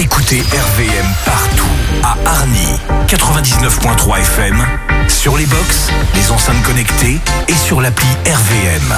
Écoutez RVM partout, à Arny, 99.3 FM, sur les box, les enceintes connectées et sur l'appli RVM.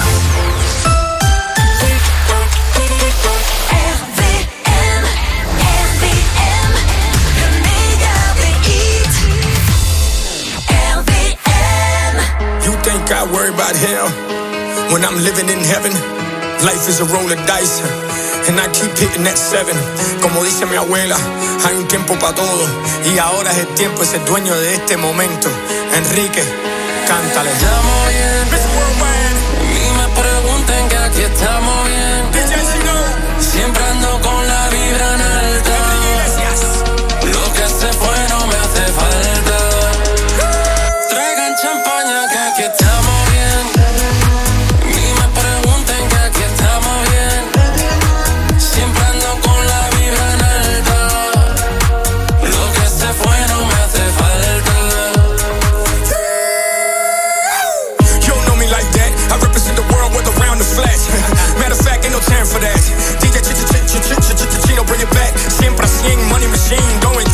You think I worry about hell when I'm living in heaven? Life is a roll of dice, and I keep hitting that 7. Como dice mi abuela, hay un tiempo para todo, y ahora es el tiempo de ser dueño de este momento. Enrique, cántale. Estamos bien, ni me pregunten que aquí estamos bien. Siempre ando con la vibra en alta. Lo que se fue no me hace falta. Traigan champaña que aquí estamos bien. Ni me pregunten que aquí estamos bien. Siempre ando con la vibra en alta. Lo que se fue no me hace falta. You don't know me like that. I represent the world with around the flash. Matter of fact, ain't no time for that. DJ Chino, bring it back. Siempre 100, money machine, going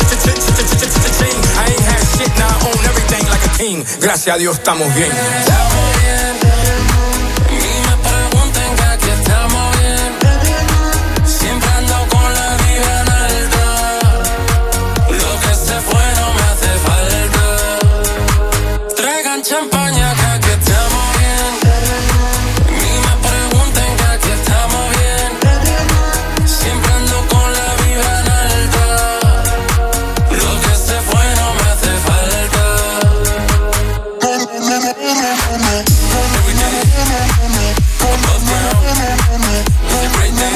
I ain't had shit, now I own everything like a king. Gracias a Dios estamos bien. Estamos bien. Ni me pregunten que aquí estamos bien. Siempre ando con la vibra en alta. Lo que se fue no me hace falta. Traigan champaña que aquí estamos bien. Ni me pregunten que aquí estamos bien. Siempre ando con la vibra en alta. Lo que se fue no me hace falta. Every day, above ground, it's a great day.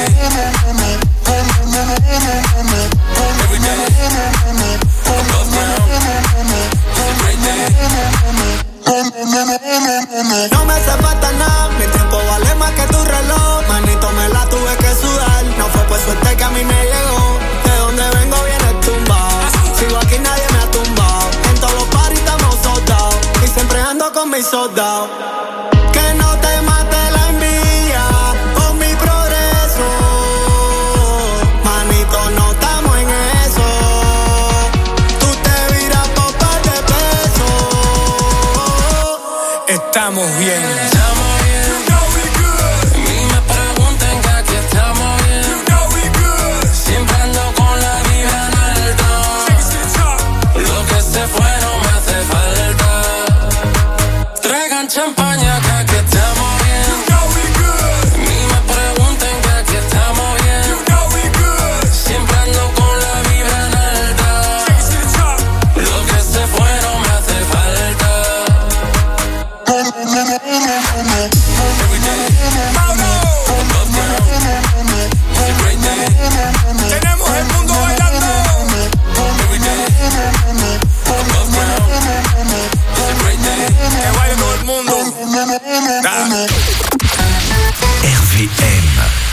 Every day, above ground, it's a great day. No me hace falta nada, mi tiempo vale más que tu reloj. Manito, me la tuve que sudar, no fue por suerte que a mí me llegó. De donde vengo viene tumbado, sigo aquí nadie me ha tumbado. En todos los parties estamos soldados, y siempre ando con mis soldados. Que no te mate la envidia por mi progreso. Manito, no estamos en eso. Tú te viras por par de pesos. Estamos bien. Estamos bien. Ni me pregunten que aquí estamos bien. Siempre ando con la vibra en alta. Lo que se fue no me hace falta. Traigan champaña que aquí estamos bien. Ni me pregunten que aquí estamos bien. Siempre ando con la vibra en alta. Lo que se fue no me hace falta. Every day, above ground, it's a great day. Tenemos el mundo bailando. Every day, above ground, it's a great day. Que baile todo el mundo. RVM.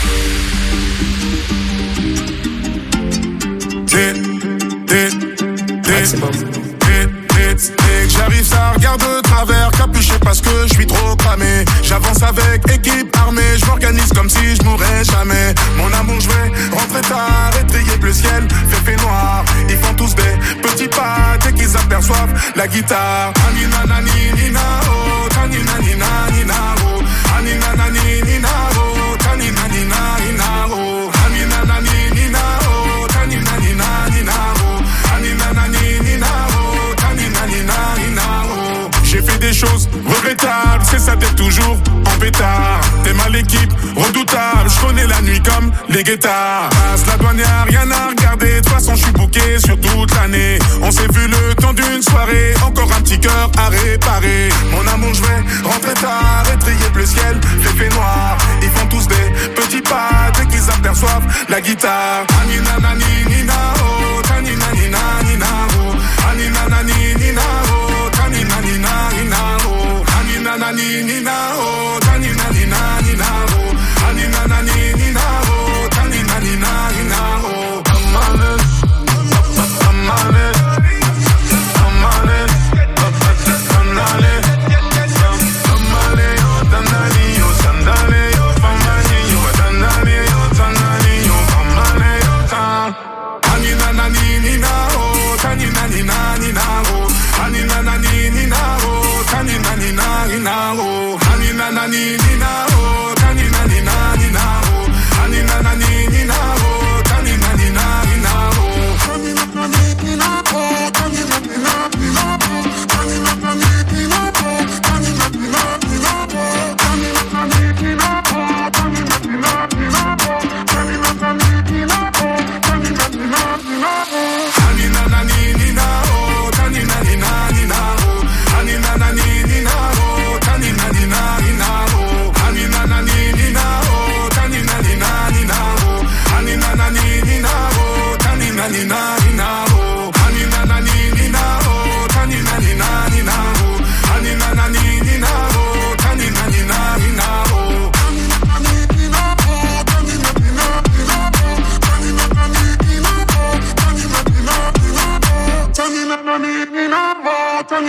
J'arrive, ça regarde de travers, capuché parce que je suis trop cramé. J'avance avec équipe armée, je m'organise comme si je mourrais jamais. Mon amour, je vais rentrer tard, étrier le ciel, fait noir. Ils font tous des petits pas dès qu'ils aperçoivent la guitare. Anina nani nina oh, tanina nina nina oh, anina nani nina oh, tanina nina nina oh, anina nani nina oh, tanina nina nina oh, anina nani nina oh, tanina nina nina oh. J'ai fait des choses regrettables, c'est ça d'être toujours en pétard. T'es mal l'équipe, redoutable, je connais la nuit comme les guettards. Passe la douane, y'a rien à regarder, de toute façon je suis booké sur toute l'année. On s'est vu le temps d'une soirée, encore un petit cœur à réparer. Mon amour, je vais rentrer tard, étrier le ciel, fait noir. Ils font tous des petits pas dès qu'ils aperçoivent la guitare. Anina nani nina oh, tanina nina nina oh, anina nani nina oh, tanina nina nina oh, anina nani nina oh, tanina nina nina oh, anina nani nina oh, tanina nina nina oh. I'm honest, I'm honest, I'm honest, I'm honest.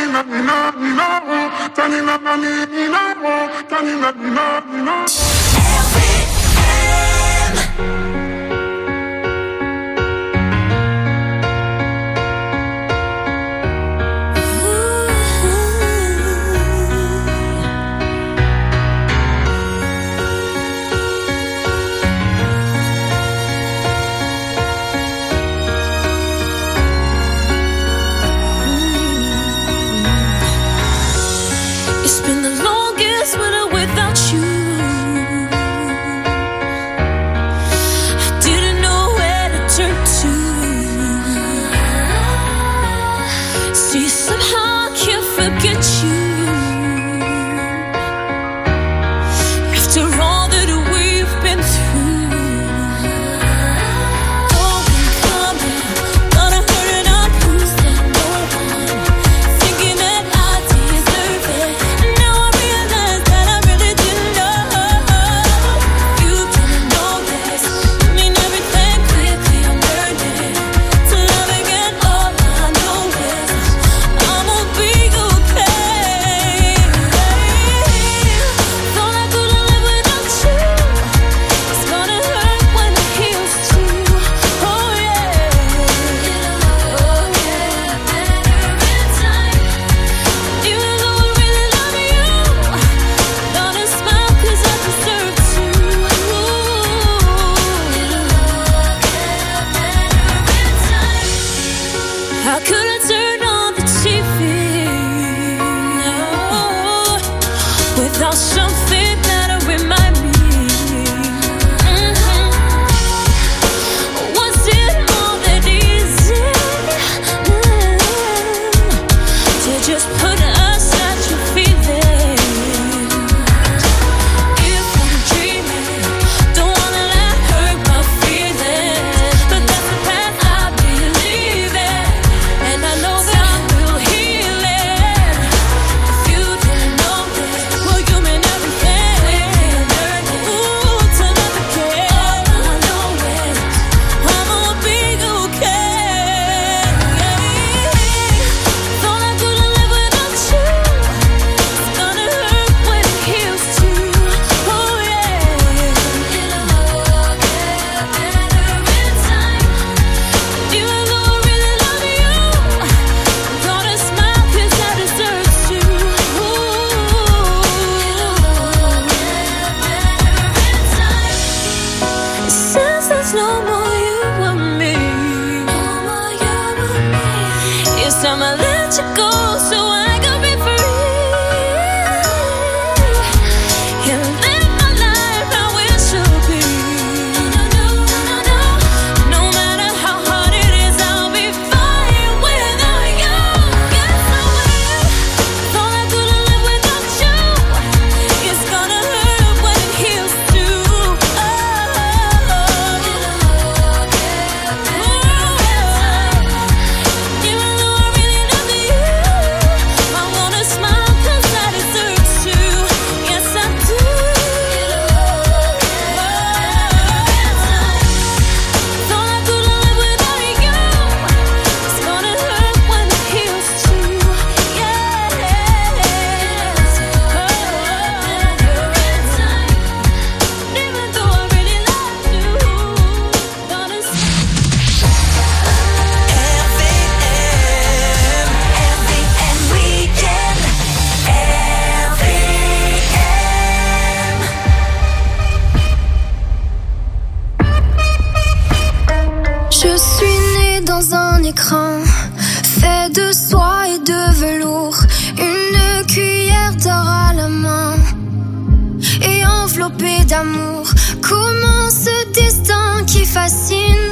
d'amour. Comment ce destin qui fascine,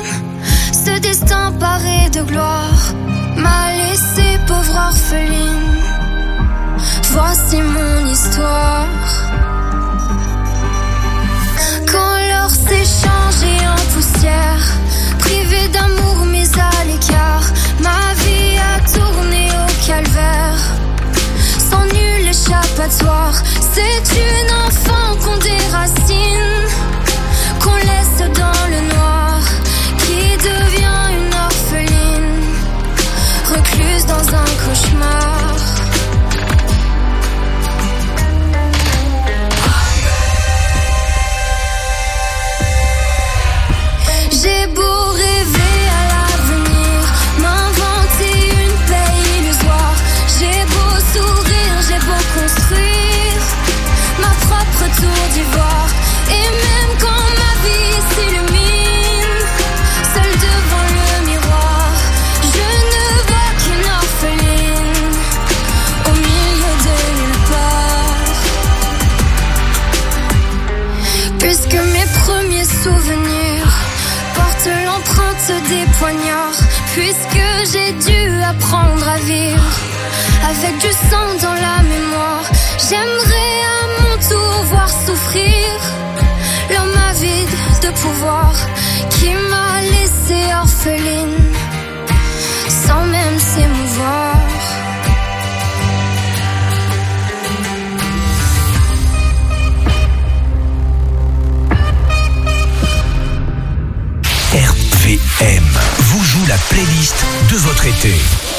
ce destin paré de gloire, m'a laissé pauvre orpheline. Voici mon histoire. Quand l'or s'est changé en poussière, privée d'amour mais à l'écart, ma vie a tourné au calvaire, sans nul échappatoire. C'est une enfant qu'on déracine, qu'on laisse dans le noir, qui devient une orpheline, recluse dans un cauchemar. poignard, puisque j'ai dû apprendre à vivre avec du sang dans la mémoire. J'aimerais à mon tour voir souffrir l'homme avide de pouvoir qui m'a laissée orpheline sans même s'émouvoir. RVM vous joue la playlist de votre été.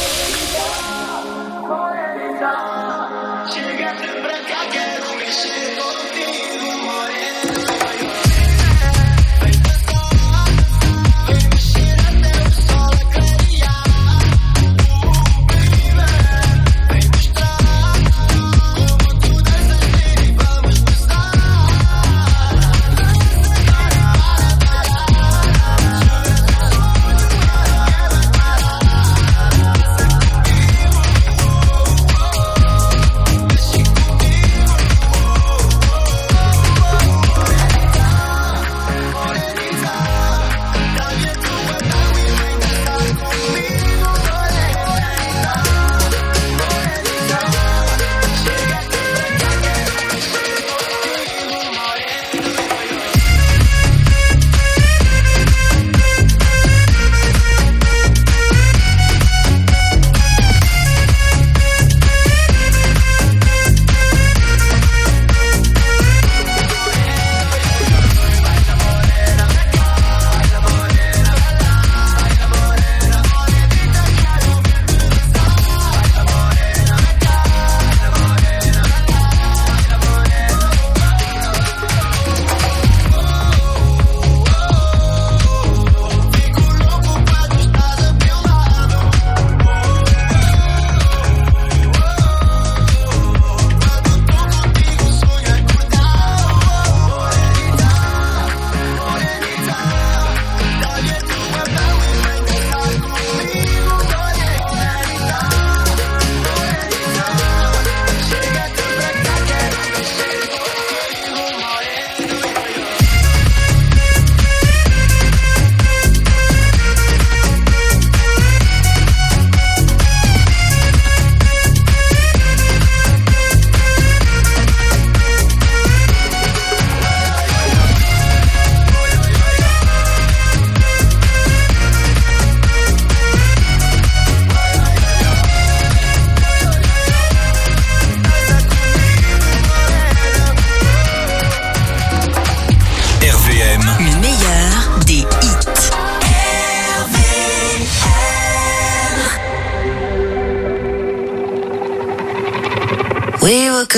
We were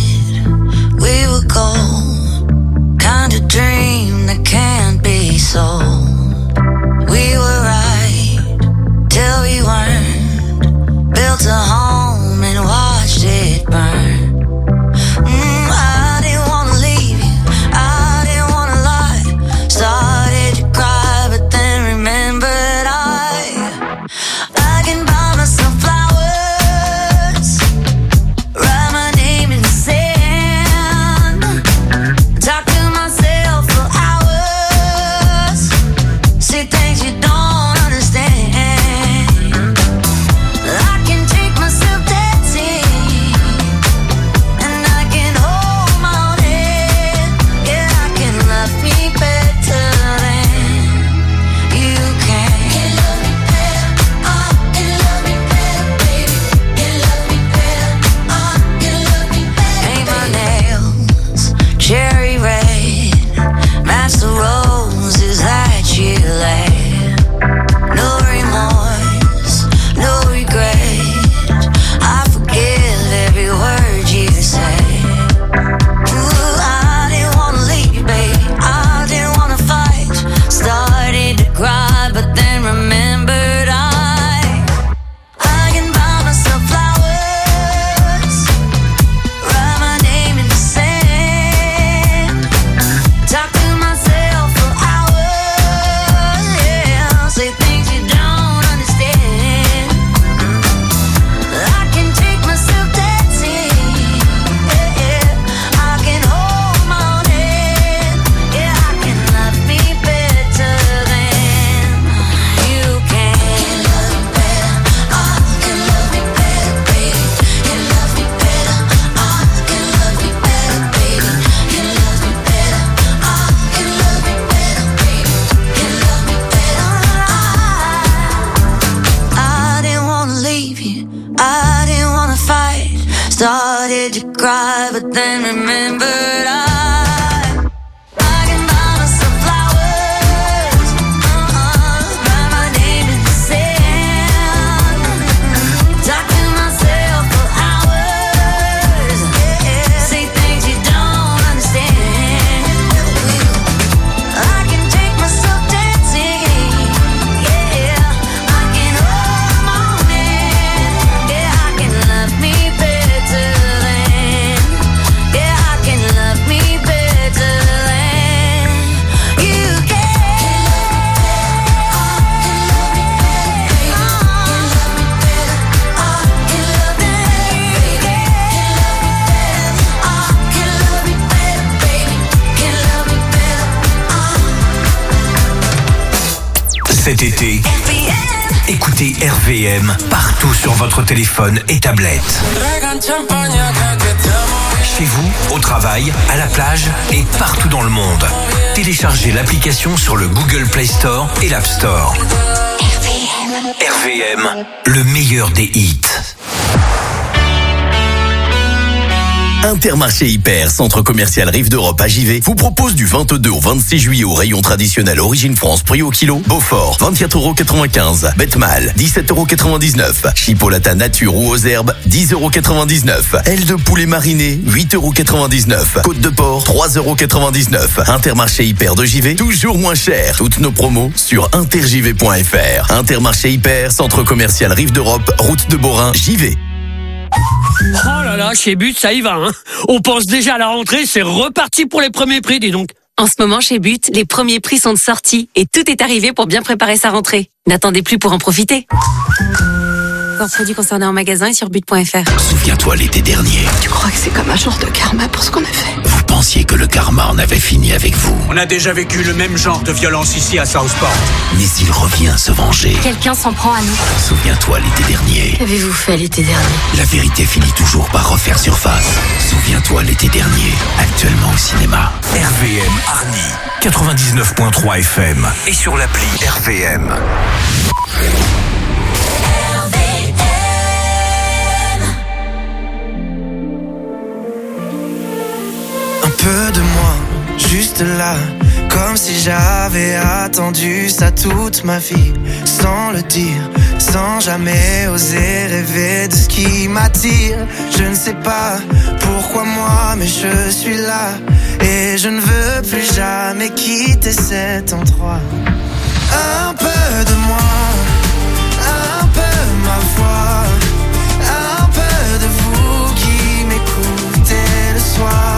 good, we were gold, kind of dream that can't be sold. We were right till we weren't, built a home and watched it burn. I didn't wanna leave you, I didn't wanna lie. Started to cry but then remembered I can buy myself flowers, write my name in the sand, talk to myself for hours, say things you don't understand. I can take myself dancing, and I can hold my own head. Yeah, I can love me better than you can. Can love me better, can love me better, baby. Can love me better, can love me better. Paint my nails cherry red, match the roses that you laid. did you cry? But then remembered I can buy myself flowers, write my name in the sand, talk to myself for hours, say things you don't understand. I can take myself dancing, I can hold the morning, I can love me better than, I can love me better than you can. Cet été, écoutez RVM partout sur votre téléphone et tablette. Chez vous, au travail, à la plage et partout dans le monde. Téléchargez l'application sur le Google Play Store et l'App Store. RVM, le meilleur des hits. Intermarché Hyper, centre commercial Rive d'Europe à Givet, vous propose du 22 au 26 juillet au rayon traditionnel Origine France prix au kilo, Beaufort 24,95 €, Betmal 17,99 €, Chipolata nature ou aux herbes 10,99 €, aile de poulet mariné 8,99 €, côte de porc 3,99 €. Intermarché Hyper de Givet, toujours moins cher. Toutes nos promos sur intergivet.fr. Intermarché Hyper, centre commercial Rive d'Europe, route de Borin, Givet. Oh là là, chez But, ça y va, hein. On pense déjà à la rentrée, c'est reparti pour les premiers prix, dis donc. En ce moment, chez But, les premiers prix sont de sortie et tout est arrivé pour bien préparer sa rentrée. N'attendez plus pour en profiter. Voir produits concernés en magasin et sur but.fr. Souviens-toi l'été dernier. Tu crois que c'est comme un genre de karma pour ce qu'on a fait? Vous pensiez que le karma en avait fini avec vous. On a déjà vécu le même genre de violence ici à Southport. Mais il revient se venger. Quelqu'un s'en prend à nous. Souviens-toi l'été dernier. Qu'avez-vous fait l'été dernier? La vérité finit toujours par refaire surface. Souviens-toi l'été dernier. Actuellement au cinéma. RVM Arny, 99.3 FM. Et sur l'appli RVM. Un peu de moi, juste là, comme si j'avais attendu ça toute ma vie, sans le dire, sans jamais oser rêver de ce qui m'attire. Je ne sais pas pourquoi moi, mais je suis là, et je ne veux plus jamais quitter cet endroit. Un peu de moi, un peu ma voix, un peu de vous qui m'écoutez le soir.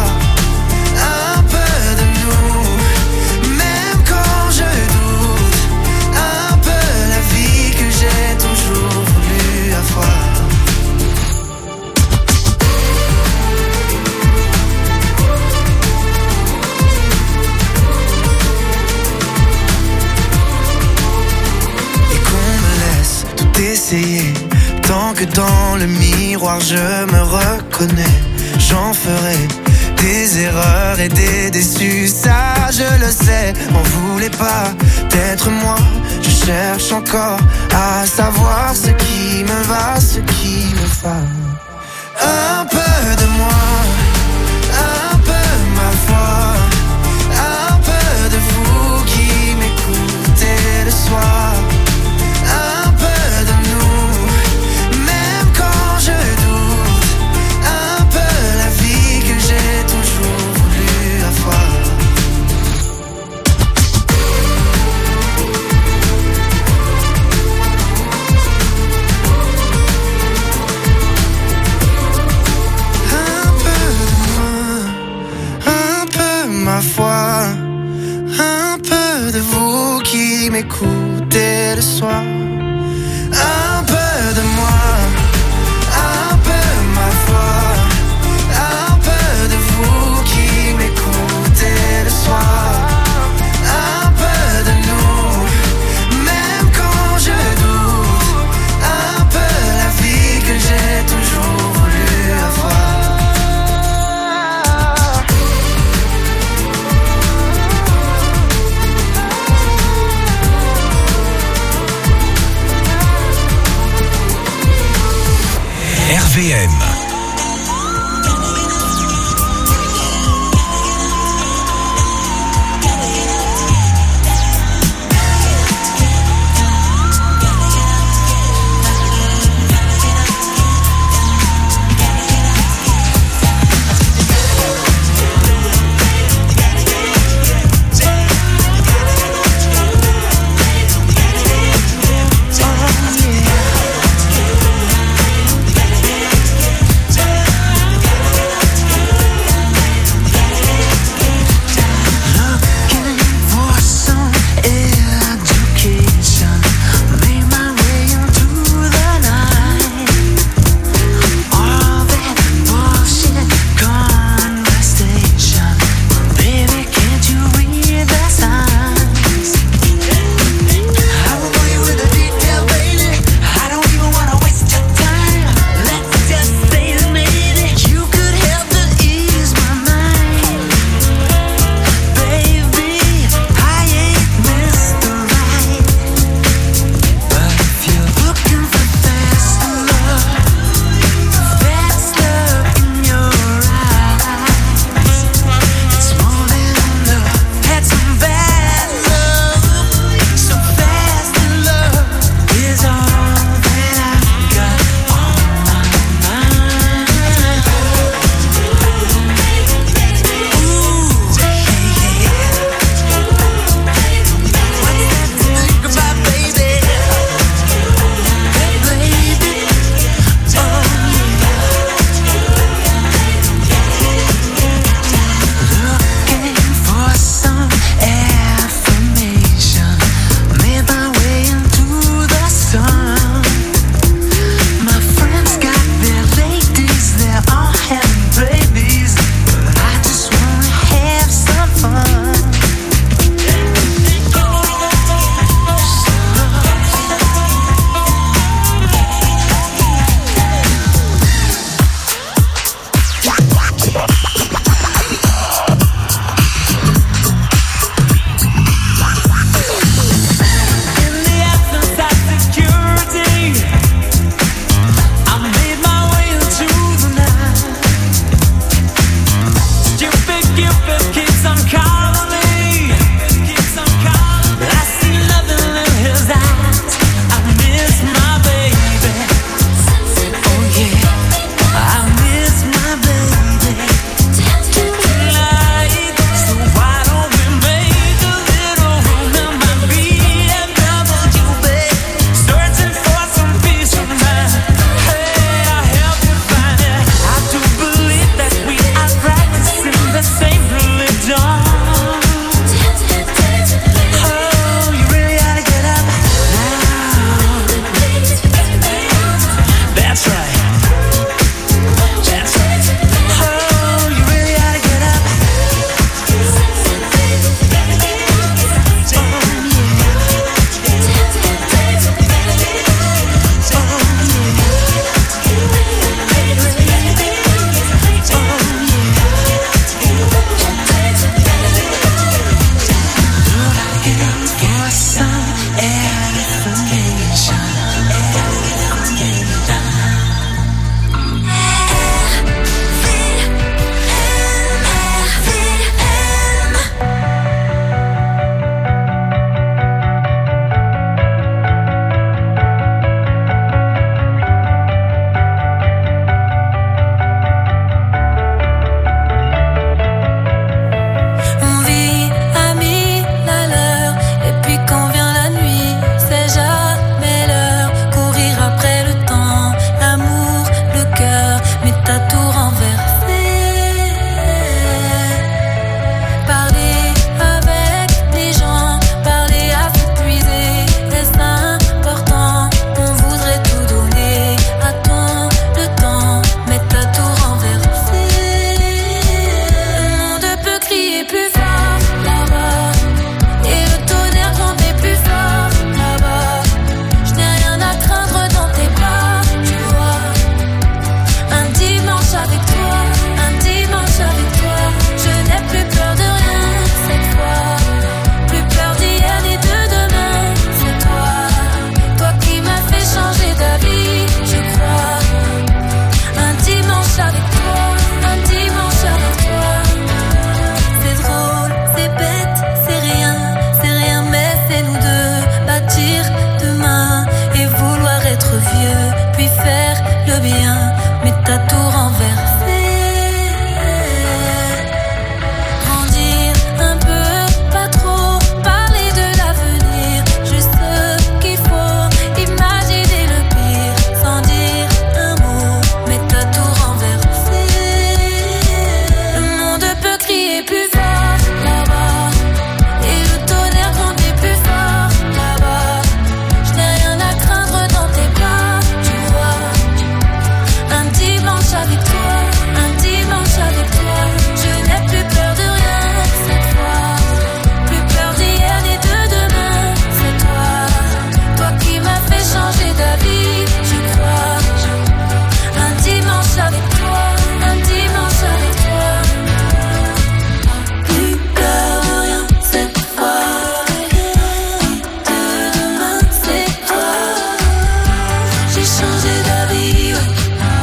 Tant que dans le miroir je me reconnais, j'en ferai des erreurs et des déçus, ça je le sais. M'en voulez pas d'être moi, je cherche encore à savoir ce qui me va, ce qui me va. Un peu de moi, un peu ma voix, un peu de vous qui m'écoutez le soir. Foi, un peu de vous qui m'écoutez le soir, un peu de moi, un peu ma foi, un peu de vous qui m'écoutez le soir, un peu de nous, même quand je doute, un peu la vie que j'ai toujours voulu avoir. RVM. puis faire le bien, mais t'as tout renversé. Grandir un peu, pas trop, parler de l'avenir, juste ce qu'il faut, imaginer le pire, sans dire un mot, mais t'as tout renversé. Le monde peut crier plus fort là-bas, et le tonnerre grandit plus fort là-bas. Je n'ai rien à craindre dans tes bras, tu vois. Un dimanche avec toi, un dimanche avec toi. Je n'ai plus peur de rien cette fois, plus peur d'hier ni de demain. C'est toi, toi qui m'as fait changer d'avis, je crois. Un dimanche avec toi, un dimanche avec toi. Plus peur de rien cette fois, de demain c'est toi. J'ai changé d'avis, ouais.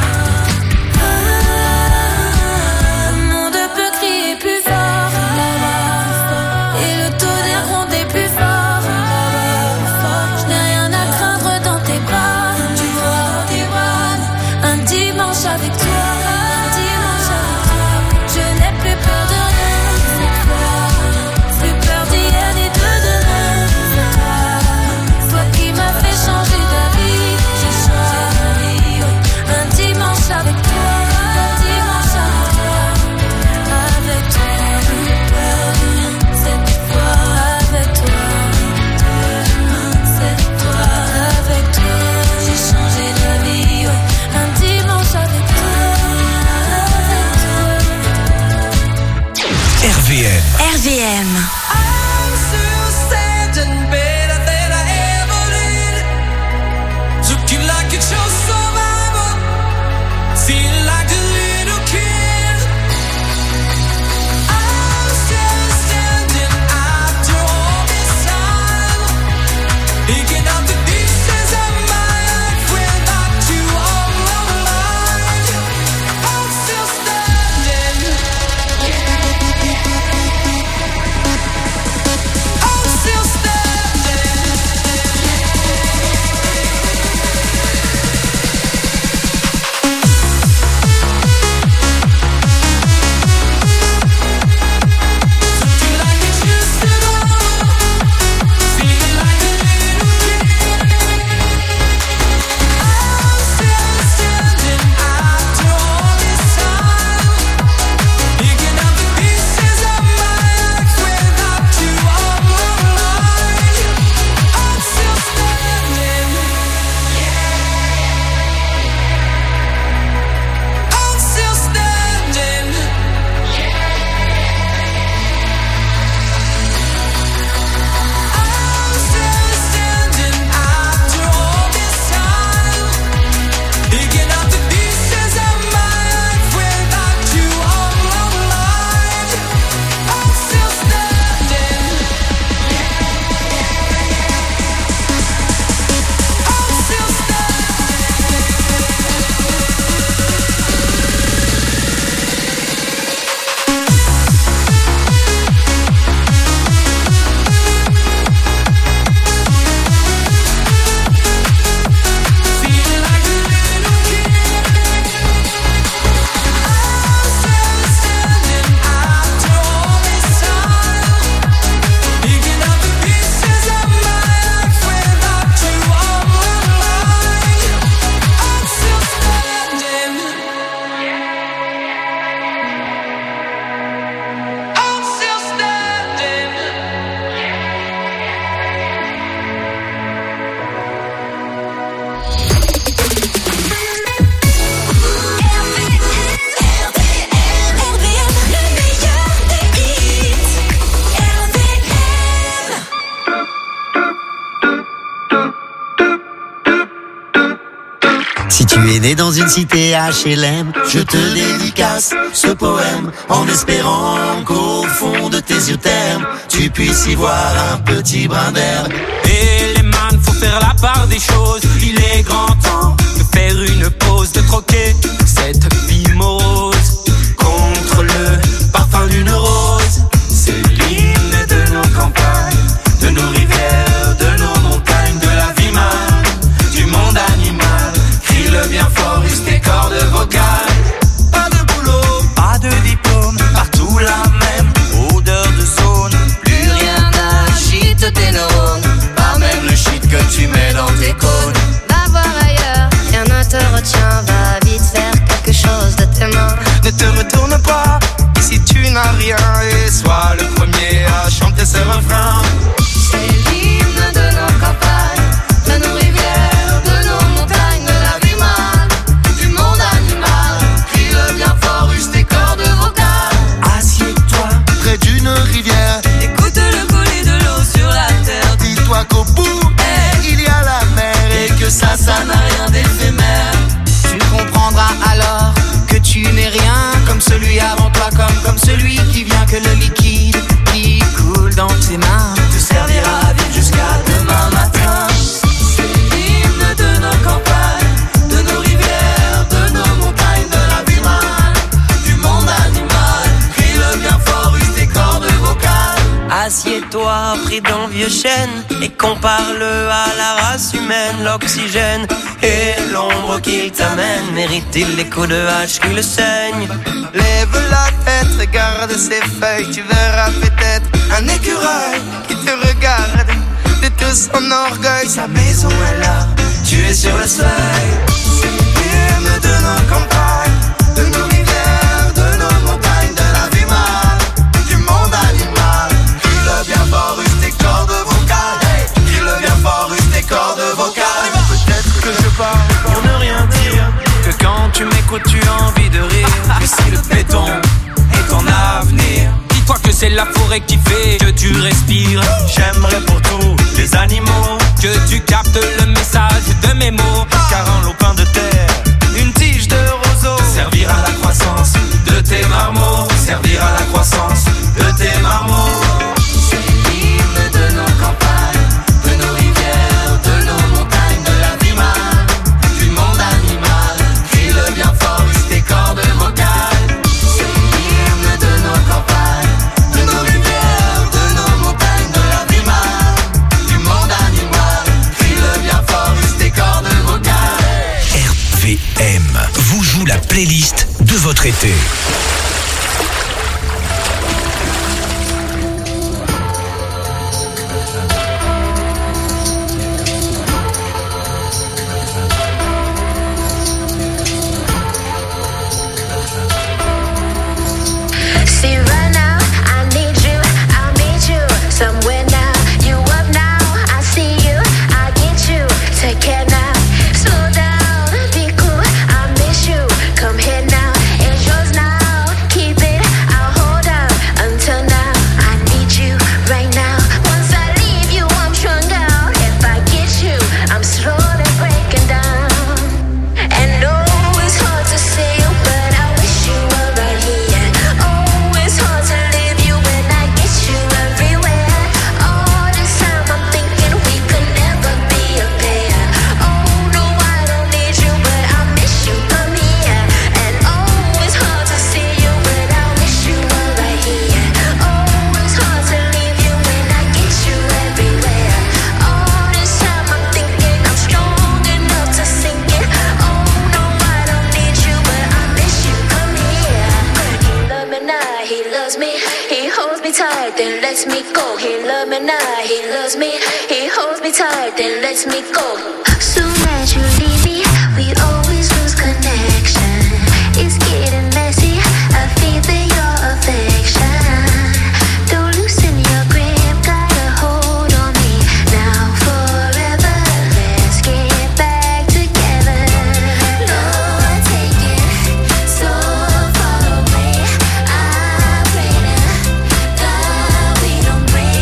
Le monde peut crier plus fort là-bas, et le tonnerre gronder plus fort là-bas. Je n'ai rien à craindre dans tes bras, tu vois, tes bras. Un dimanche avec toi, un dimanche avec toi. Je n'ai plus peur de rien cette fois, plus peur d'hier ni de demain. C'est toi, toi qui m'as fait changer d'avis. J'ai choisi, ouais. Un dimanche avec toi, un dimanche avec toi. Avec toi, plus peur de rien cette fois. Avec toi, c'est toi. Avec toi, j'ai changé d'avis, ouais. Un dimanche avec toi, RVM. RVM. I'm still standing better than I ever did. Looking like it's your survival, feeling like a little kid. I'm still standing after all this time, picking up the pieces of my life without you on my mind. I'm still standing. I'm still standing. Looking like it used to go, feeling like a little kid. I'm still standing after all this time, picking up the pieces of my life without you on my mind. I'm still standing. I'm still standing. I'm still standing after all this time, picking up the pieces of my life without you on my mind. I'm still standing. I'm still feeling like a little kid. I'm still standing after all this time, picking up the pieces of my life without you on my mind. I'm still standing. I'm still standing. Si tu es né dans une cité HLM, je te dédicace ce poème en espérant qu'au fond de tes yeux termes, tu puisses y voir un petit brin d'herbe. Et les man, faut faire la part des choses. Il est grand temps de faire une pause, de troquer cette vie morose contre le parfum d'une rose. C'est l'hymne de nos campagnes, de nos rivières, de nos montagnes, de la vie mal, du monde animal. Crie le dans tes cônes. Va voir ailleurs, rien ne te retient. Va vite faire quelque chose de tes mains. Ne te retourne pas, ici tu n'as rien. Et sois le premier à chanter ce refrain. C'est l'hymne de nos campagnes, de nos rivières, de nos montagnes, de la vie mal, du monde animal. Crie-le bien fort, use tes cordes vocales. Assieds-toi près d'une rivière. Écoute le couler de l'eau sur la terre. Dis-toi qu'au bout, il y a la mer. Et que ça n'a rien d'éphémère. Tu comprendras alors que tu n'es rien comme celui avant toi, comme celui qui vient, que le liquide qui coule dans tes mains te servira à vivre jusqu'à demain matin. C'est l'hymne de nos campagnes, de nos rivières, de nos montagnes, de la vie mal, du monde animal. Crie-le bien fort, use tes cordes vocales. Assieds-toi pris d'un vieux chêne et compare-le à la race humaine. L'oxygène et l'ombre qu'il t'amène, mérite-t-il les coups de hache qui le saignent? Lève la tête, regarde ses feuilles. Tu verras peut-être un écureuil qui te regarde de tout son orgueil. Sa maison est là, tu es sur le seuil. C'est l'hymne de nos campagnes, de nos rivières, de nos montagnes, de la vie mal, du monde animal. Crie-le bien fort, use tes cordes vocales. Crie-le bien fort, use tes cordes vocales. Peut-être que je parle pour ne rien dire, que quand tu m'écoutes tu as envie de rire. Mais si le béton est ton avenir, dis-toi que c'est la forêt qui fait que tu respires. J'aimerais pour tous les animaux que tu captes le message de mes mots. Car un lopin de terre, une tige de roseau, servir à la croissance de tes marmots. Servir à la croissance de tes marmots. C'est l'hymne de nos campagnes, de nos rivières, de nos montagnes, de la vie mal, du monde animal. Crie-le bien fort, use tes cordes vocales. C'est l'hymne de nos campagnes, de nos rivières, de nos montagnes, de la vie mal, du monde animal. Crie-le bien fort, use tes cordes vocales. RVM vous joue la playlist de votre été. See right now, I need you, I'll meet you somewhere now. You up now, I see you, I get you. Take care now, slow down, be cool, I miss you. Come here now, it's yours now. Keep it, I'll hold out until now. I need you right now. Once I leave you, I'm strung out. If I get you, I'm slowly breaking down. And oh, it's hard to say you, but I wish you were right here. Oh, it's hard to leave you when I get you everywhere. All this time I'm thinking we could never be a pair. Oh no, I don't need you, but I miss you. Come here. And oh, it's hard to see you, but I wish you were right here. Oh, it's hard to leave you when I get you everywhere. All this time I'm thinking I'm strong enough to sink it. Oh no, I don't need you, but I miss you. Come here. He love me now, he loves me. He holds me tight, then lets me go. He love me now, he loves me. He holds me tight, then lets me go. Soon as you leave me, we always lose connection. It's getting messy, I feel your affection. Don't loosen your grip, got a hold on me. Now forever, let's get back together. Lord, take it so far away. I pray to God we don't break.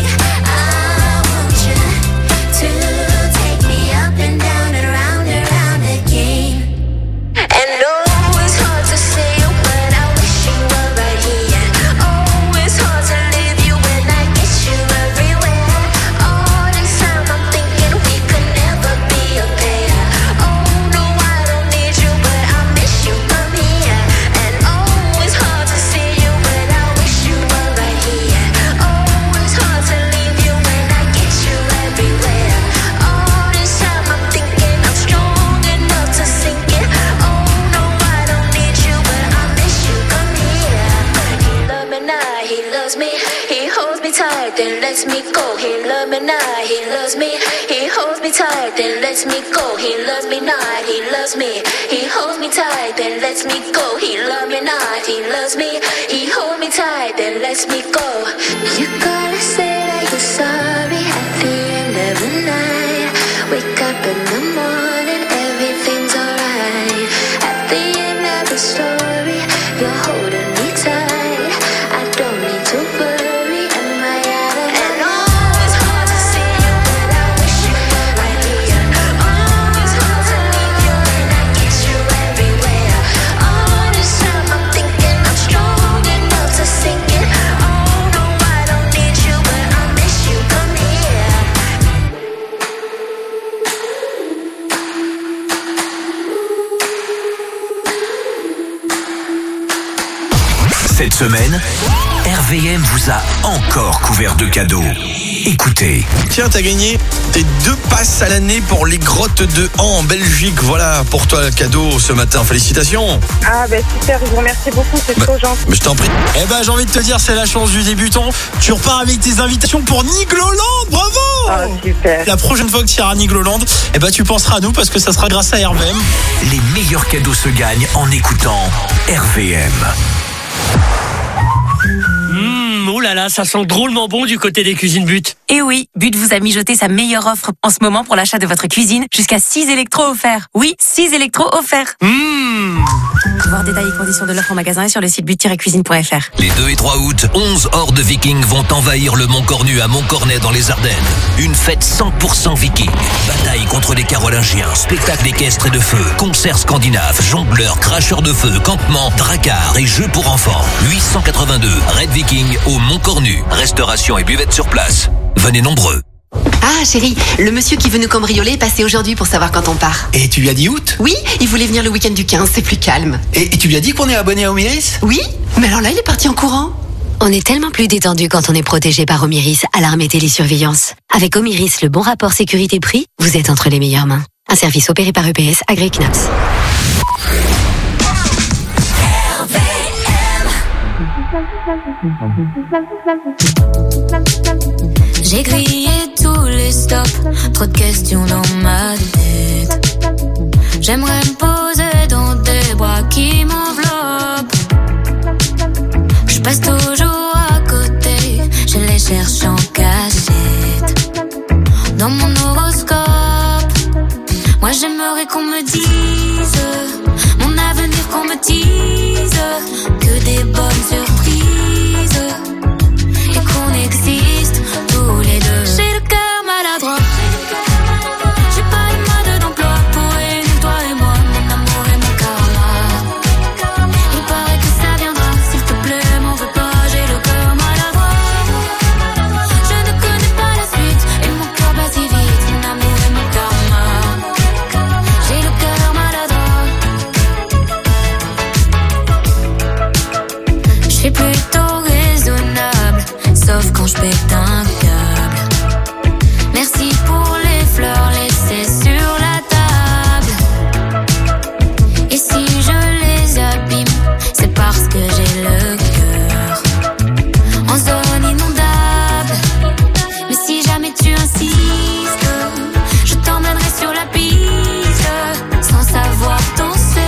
I want you to take me up and down and round again. And oh, it's hard to say you, but I wish you were right here. Oh, it's hard to leave you when I get you everywhere. All this time I'm thinking we could never be a pair. Oh no, I don't need you, but I miss you. Come here. And oh, it's hard to see you, but I wish you were right here. Oh, it's hard to leave you when I get you everywhere. All this time I'm thinking I'm strong enough to sink it. Oh no, I don't need you, but I miss you. Come here. He love me now, he loves me. He holds me tight, then lets me go. He love me now, he loves me. He holds me tight, tight, then lets me go. He loves me not, he loves me. He holds me tight, then lets me go. He loves me not, he loves me. He holds me tight, then lets me go. You gotta say that you're sorry at the end of the night. Wake up in the morning, everything's alright. At the end of the story, you're holding me tight. I don't need to worry, am I out of hand? Oh, it's hard to see you, but I wish you were right here. Oh, it's hard to leave you, and I get you everywhere. All this time I'm thinking I'm strong enough to sing it. Oh no, I don't need you, but I miss you. Come here. Cette semaine, RVM vous a encore couvert de cadeaux. Écoutez. Tiens, t'as gagné tes 2 passes à l'année pour les grottes de Han en Belgique. Voilà, pour toi le cadeau ce matin. Félicitations. Ah super, je vous remercie beaucoup, c'est trop gentil. Mais je t'en prie. J'ai envie de te dire, c'est la chance du débutant. Tu repars avec tes invitations pour Nigloland, bravo. Ah super. La prochaine fois que tu iras à Nigloland, tu penseras à nous parce que ça sera grâce à RVM. Les meilleurs cadeaux se gagnent en écoutant RVM. Oh là là, ça sent drôlement bon du côté des cuisines But. Et oui, But vous a mijoté sa meilleure offre en ce moment pour l'achat de votre cuisine. Jusqu'à 6 électros offerts. Oui, 6 électros offerts. Voir détails et conditions de l'offre en magasin et sur le site but-cuisine.fr. Les 2 et 3 août, 11 hordes vikings vont envahir le Mont Cornu à Montcornet dans les Ardennes. Une fête 100% viking. Bataille contre les Carolingiens, spectacle équestre et de feu, concerts scandinaves, jongleurs, cracheurs de feu, campements, dracars et jeux pour enfants. 882 Red Viking au Mont Cornu. Restauration et buvette sur place. Venez nombreux. Ah chérie, le monsieur qui veut nous cambrioler est passé aujourd'hui pour savoir quand on part. Et tu lui as dit août? Oui, il voulait venir le week-end du 15, c'est plus calme. Et tu lui as dit qu'on est abonné à Omiris? Oui, mais alors là il est parti en courant. On est tellement plus détendu quand on est protégé par Omiris, alarme et télésurveillance. Avec Omiris, le bon rapport sécurité-prix, vous êtes entre les meilleures mains. Un service opéré par EPS, agréé CNAPS. J'ai grillé tous les stops, trop de questions dans ma tête. J'aimerais me poser dans des bras qui m'enveloppent. Je passe toujours à côté, je les cherche en cachette. Dans mon horoscope, moi j'aimerais qu'on me dise mon avenir, qu'on me dise que des bonnes surprises et qu'on existe tous les deux. J'ai le cœur maladroit, j'ai pas le mode d'emploi pour réunir toi et moi, mon amour et mon karma. Il paraît que ça viendra, s'il te plaît, m'en veux pas, j'ai le cœur maladroit. Je ne connais pas la suite et mon cœur bat si vite, mon amour et mon karma. J'ai le cœur maladroit. Je suis plutôt raisonnable, sauf quand je pète un câble. Merci pour les fleurs laissées sur la table. Et si je les abîme, c'est parce que j'ai le cœur en zone inondable. Mais si jamais tu insistes, je t'emmènerai sur la piste, sans savoir danser.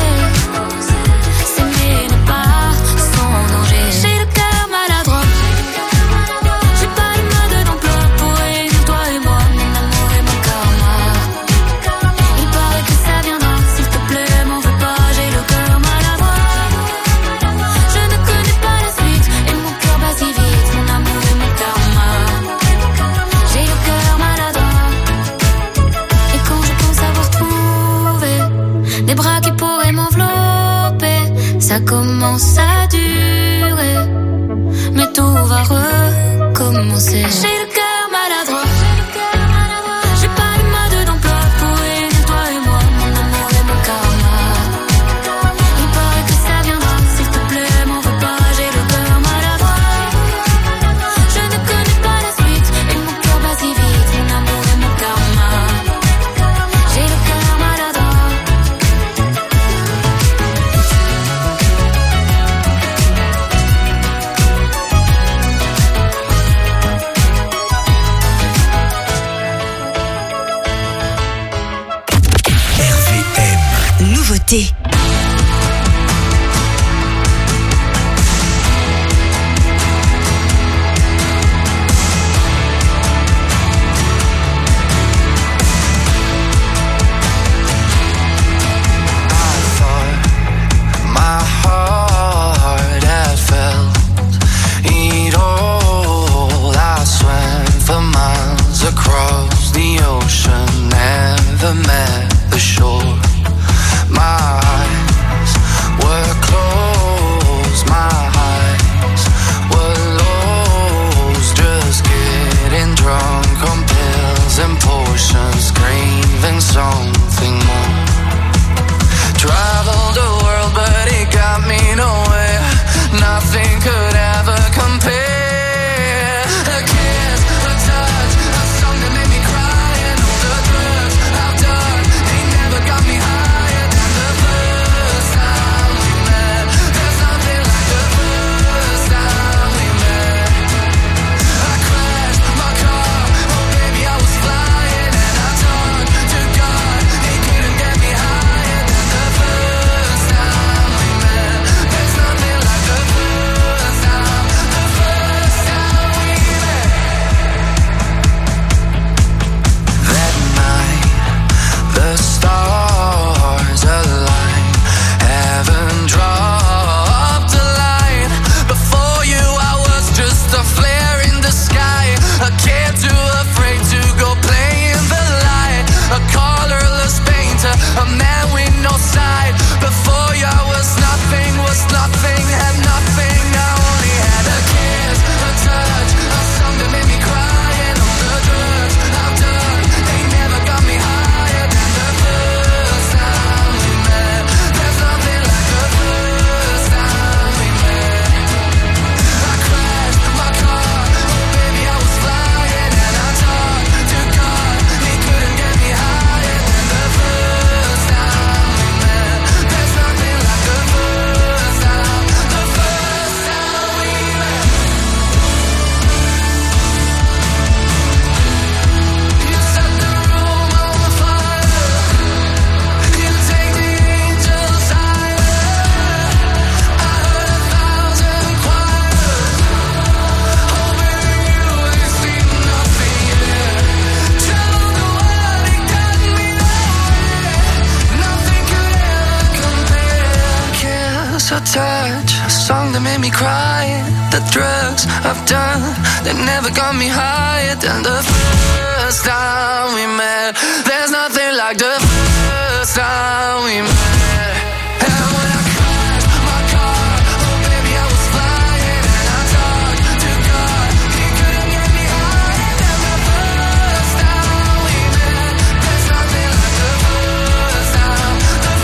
S'aimer n'est pas sans danger. J'ai le cœur maladroit, j'ai pas le mode d'emploi pour réunir toi et moi, mon amour et mon karma. Il paraît que ça viendra, s'il te plaît, m'en veux pas, j'ai le cœur maladroit. Je ne connais pas la suite et mon cœur bat si vite, mon amour et mon karma. J'ai le cœur maladroit. Et quand je pense avoir trouvé des bras qui pourraient m'envelopper, ça commence à durer, mais tout va recommencer. J'ai le cœur maladroit, j'ai pas le mode d'emploi pour réunir toi et moi, mon amour et mon karma. Il paraît que ça viendra, s'il te plaît, m'en veux pas, j'ai le cœur maladroit. Je ne connais pas la suite et mon cœur bat si vite, mon amour et mon karma. J'ai le cœur maladroit. qualité. My heart had felt it all. I swam for miles across the ocean, never met the shore. My eyes were closed, my eyes were lost, just getting drunk on pills and potions, craving something more. Traveled the world, but it got me nowhere. Nothing could ever compare. A kiss, a touch, a song that made me cry, and all the drugs I've done, they never got me higher than the first time we met. There's nothing like the first time we met. I crashed my car, oh baby I was flying, and I talked to God, he couldn't get me higher than the first time we met. There's nothing like the first time we met. That night, the stars aligned, heaven dropped a line. Before you I was just a flare in the sky, a kid too afraid to go play in the light, a colorless painter, a man with no side. Before you I was nothing, had nothing. I only had a kiss, a touch, a song that made me cry, and all the drugs I've done, they never got me higher than the first time we met. There's nothing like the first time we met. I crashed my car, oh baby I was flying, and I talked to God, he couldn't get me higher than the first time we met. There's nothing like the first time we met. You set the room on fire, you take the angels higher. I heard 1,000 choirs, oh baby you ain't seen nothing yet. Travel the world, it got me nowhere. Nothing could ever compare. Kiss, a touch, a song that made me cry. The drugs I've done, they never got me higher than the first time we met. There's nothing like the first time we met. And when I crashed my car, oh baby I was flying, and I talked to God, he couldn't get me higher than the first time we met. There's nothing like the first time we met.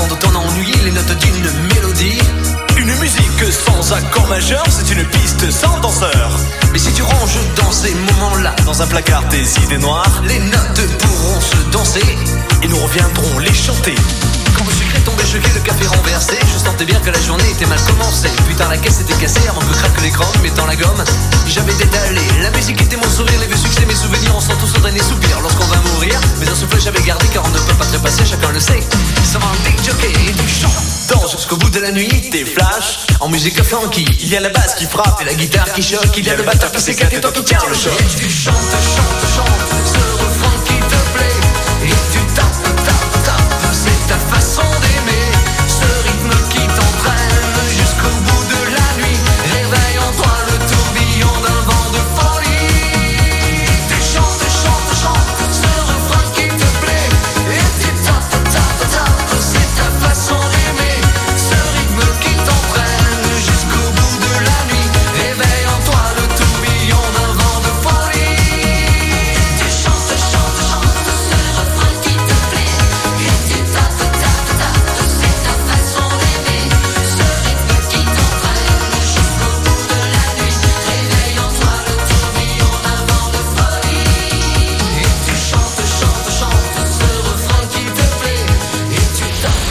avant de t'en ennuyer, les notes d'une mélodie. Une musique sans accord majeur, c'est une piste sans danseur. Mais si tu ranges dans ces moments-là dans un placard tes idées noires, les notes pourront se danser et nous reviendrons les chanter. Quand le sucre est tombé, choqué, le café renversé, je sentais bien que la journée était mal commencée. Putain, la caisse était cassée avant que craque l'écran, mettant la gomme. J'avais détalé, la musique était mon sourire, les vieux succès, mes souvenirs, on sent tous au dernier soupir lorsqu'on va mourir. Mais un souffle j'avais gardé car on ne peut pas trépasser, chacun le sait. Ça va un big jockey et tu chantes. Danse jusqu'au bout de la nuit, des flashs en musique funky. Il y a la basse qui frappe et la guitare qui choque. Il y a le batteur qui s'éclate et toi qui tiens le choc. Et tu chantes, chantes, chantes ce refrain qui te plaît. Et tu tapes, tapes, tapes, c'est ta façon d'aimer. Ce rythme qui t'entraîne jusqu'au bout de la nuit. Réveille en toi le tourbillon d'un vent de folie. Tu chantes, chantes, chantes ce refrain qui te plaît. Et tu tapes, tapes, tapes, c'est ta façon d'aimer. Ce rythme qui t'entraîne jusqu'au bout de la nuit. Réveille en toi le tourbillon d'un vent de folie. Tu chantes, chantes, chantes ce refrain qui te plaît. Et tu tapes, tapes, tapes, c'est ta façon d'aimer. Ce rythme qui t'entraîne jusqu'au bout de la nuit. Réveille en toi le tourbillon d'un vent de folie. Et tu chantes, chantes, chantes ce refrain qui te plaît. Et tu tapes.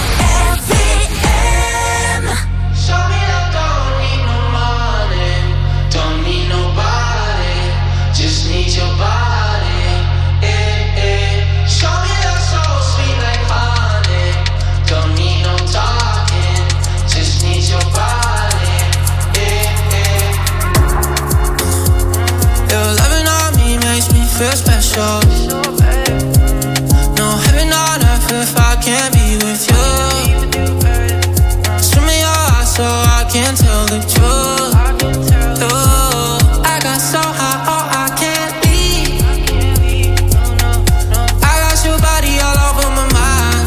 RVM. Sorry, I don't need no money, don't need nobody, just need your body. Show me that so sweet like honey, don't need no talking, just need your body. Your loving on me makes me feel special. No heaven on earth if I can't be with you. Swim in your eyes so I can tell the truth. I got so high, oh I can't leave. I got your body all over my mind.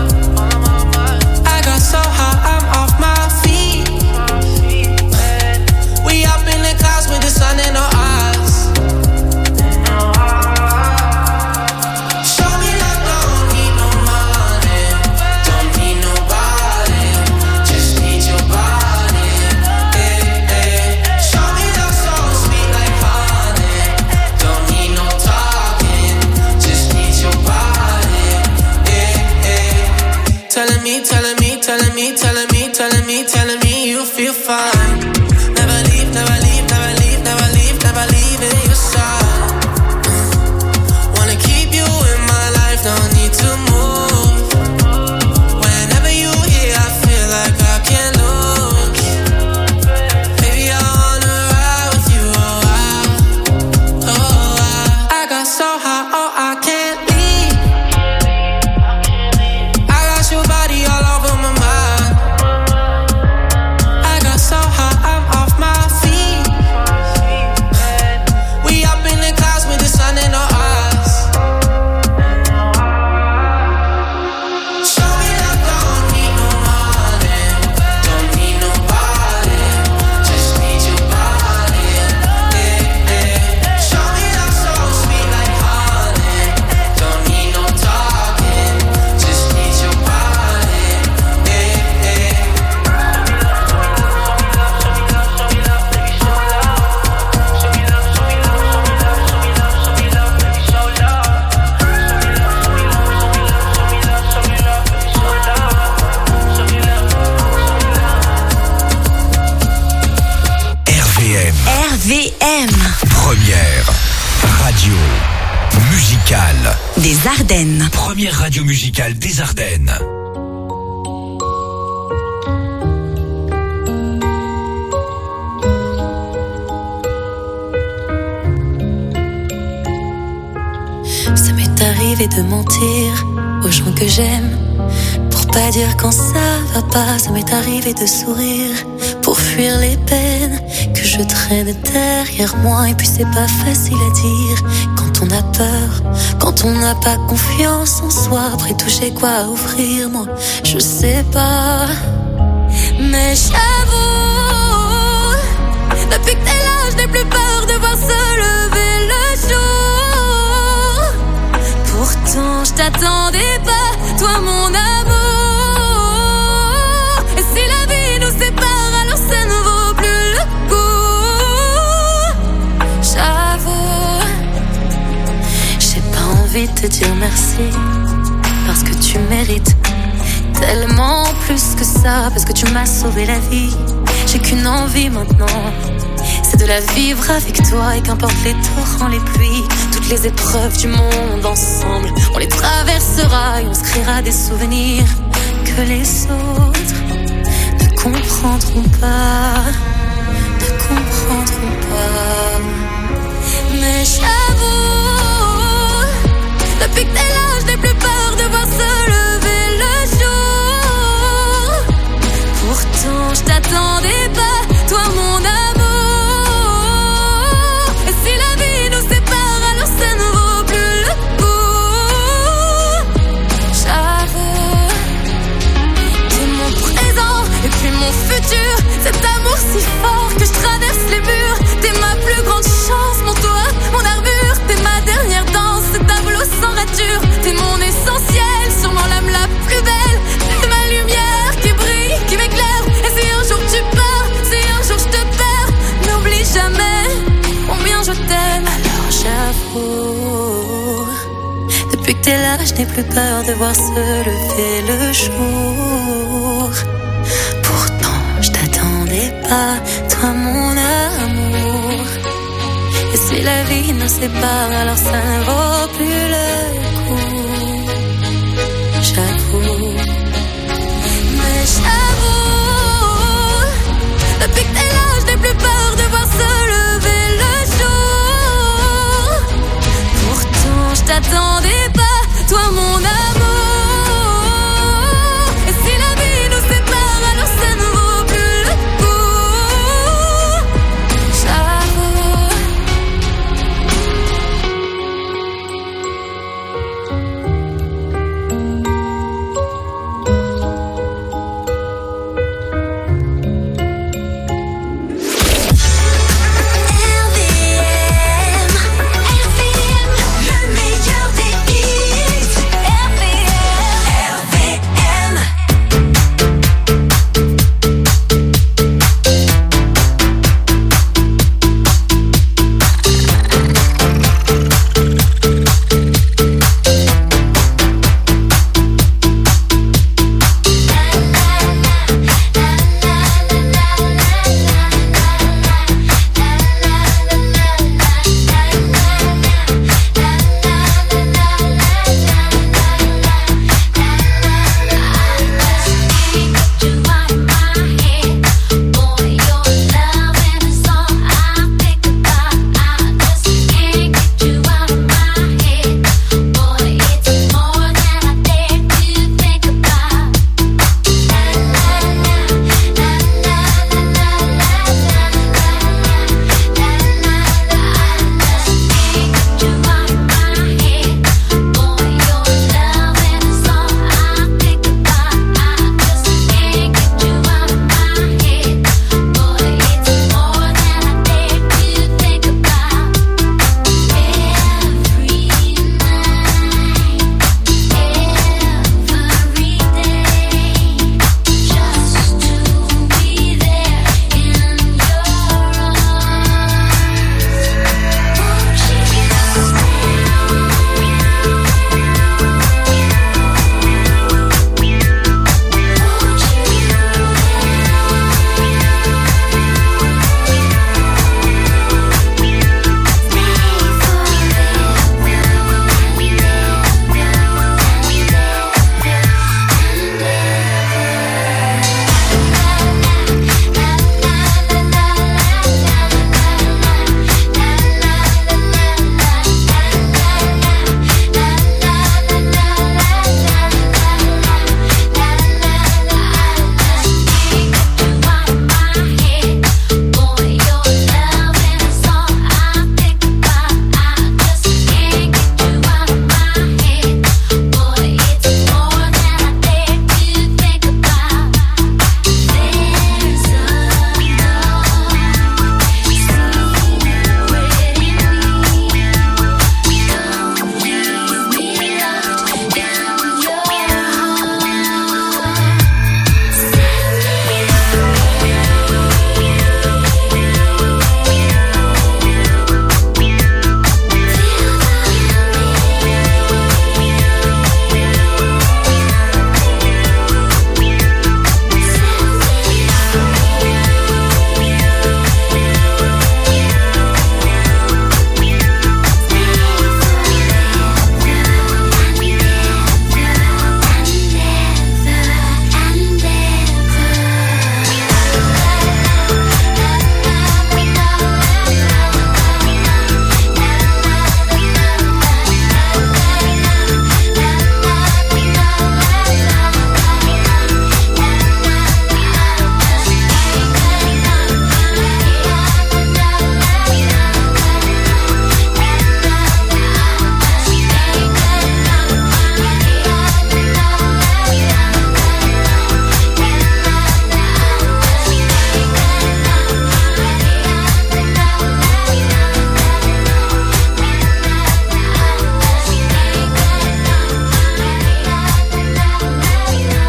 I got so high, I'm off my feet. We up in the clouds with the sun in our eyes. Show me that don't need no money, don't need nobody, just need your body. Show me that so sweet like honey, don't need no talking, just need your body. Telling me, telling me, telling me, telling me, telling me, telling me you feel fine. Never leave, never leave, never leave, never leave, never leave in your side. Wanna keep you in my life, don't need to move. Whenever you here, I feel like I can't lose. Baby, I wanna ride with you, I got so high, oh I can't leave. I got your body all over my mind. I got so high, I'm off my feet. We up in the clouds with the sun in our eyes. Show me that don't need no money, don't need nobody, just need your body. Show me that so sweet like honey, don't need no talking, just need your body. RVM, RVM. première radio musicale Des Ardennes. Première radio musicale des Ardennes. Ça m'est arrivé de mentir aux gens que j'aime pour pas dire quand ça va pas. Ça m'est arrivé de sourire pour fuir les peines que je traîne derrière moi. Et puis c'est pas facile à dire quand on a peur, quand on n'a pas confiance en soi. Après tout j'ai quoi à offrir, moi je sais pas. Mais j'avoue, depuis que t'es là je n'ai plus peur de voir se lever le jour. Pourtant je t'attendais pas, toi mon amour. te dire merci. Parce que tu mérites tellement plus que ça. Parce que tu m'as sauvé la vie. J'ai qu'une envie maintenant, c'est de la vivre avec toi. Et qu'importe les torrents, les pluies, toutes les épreuves du monde ensemble, on les traversera et on se créera des souvenirs que les autres ne comprendront pas. Ne comprendront pas. Mais j'avoue, depuis que t'es là, je n'ai plus peur de voir se lever le jour. Pourtant je t'attendais pas, toi mon amour. Et si la vie nous sépare, alors ça ne vaut plus le coup. J'avoue, t'es mon présent et puis mon futur. Cet amour si fort que je traverse les murs. T'es ma plus grande chance, mon toit, mon armure. T'es ma dernière danse, ce tableau sans rature. T'es mon essentiel, sûrement l'âme la plus belle. T'es ma lumière qui brille, qui m'éclaire. Et si un jour tu pars, si un jour je te perds, n'oublie jamais combien je t'aime. Alors j'avoue, depuis que t'es là, je n'ai plus peur de voir se lever le jour. Pourtant je t'attendais pas, toi mon amour. Et si la vie nous sépare, alors ça ne vaut plus le coup. J'avoue.